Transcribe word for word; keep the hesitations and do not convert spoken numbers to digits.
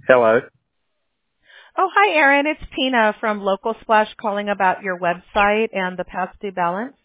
Hello. Oh, hi, Erin. It's Tina from Local Splash calling about your website and the past due balance.